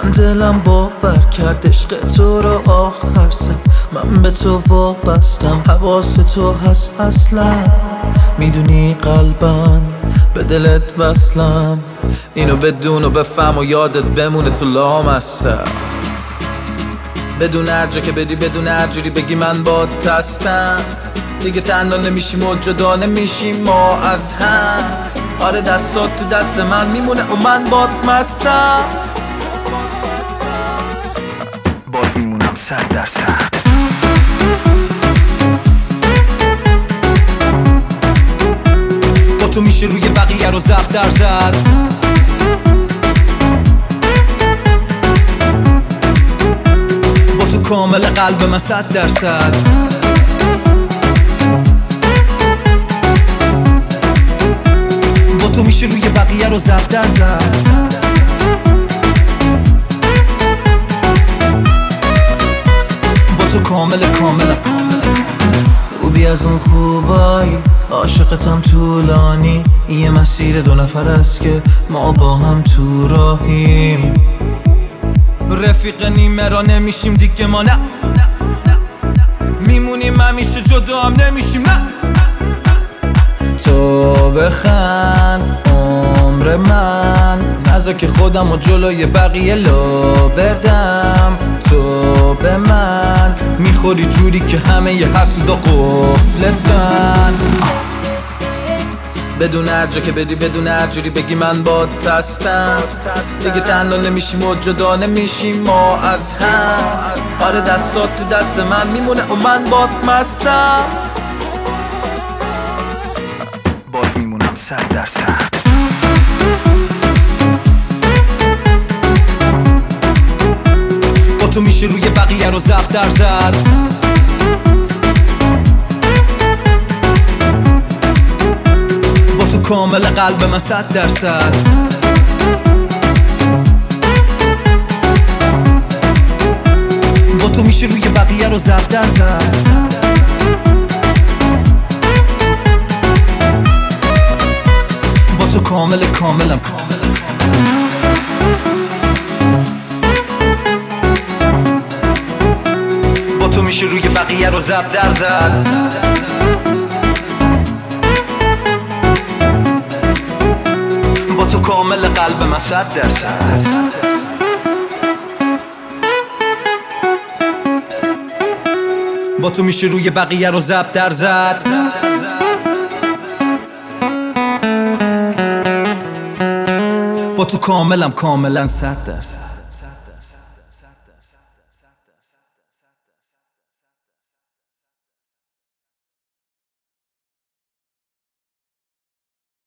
من دلم باور کرد عشق تو رو آخر سر. من به تو وابستم، حواس تو هست اصلا. میدونی قلبم به دلت وصلم. اینو بدون و بفهم و یادت بمونه تو لامصب. بدون هر جا که بدی، بدون هر جوری بگی من بات هستم. دیگه تنها نمیشیم و جدا نمیشیم ما از هم. آره دستات تو دست من میمونه و من بات مستم. بات میمونم 100%. با تو میشه روی بقیه رو ضرب در زد. با تو کامل قلب من 100%. با تو میشه روی بقیه رو ضرب در زد. با تو کامل خوبی از اون خوبایی، عاشقتم طولانی. یه مسیر 2 نفر است که ما با هم تو راهیم. رفیق نیمه را نمیشیم دیگه ما، نه میمونیم همیشه جدا هم نمیشیم، نه. تو بخند عمر من، نذار که خودم و جلوی بقیه لو بدم. تو به من میخوری جوری که همه ی حسودا قفلتن. بدون هر جا که بدی، بدون هر جوری بگی من بات هستم. دیگه تنها نمیشیم و جدا نمیشیم ما از هم. آره دستات تو دست من میمونه و من بات مستم. بات میمونم 100%. با تو میشه روی بقیه رو ضرب در زد. با تو کامل قلب من 100%. با تو میشه روی بقیه رو ضرب در زد. با تو کاملم. با تو میشه روی بقیه رو ضرب در زد. با تو کامل قلب من 100%. با تو میشه روی بقیه رو ضرب در زد. با تو کاملا 100%.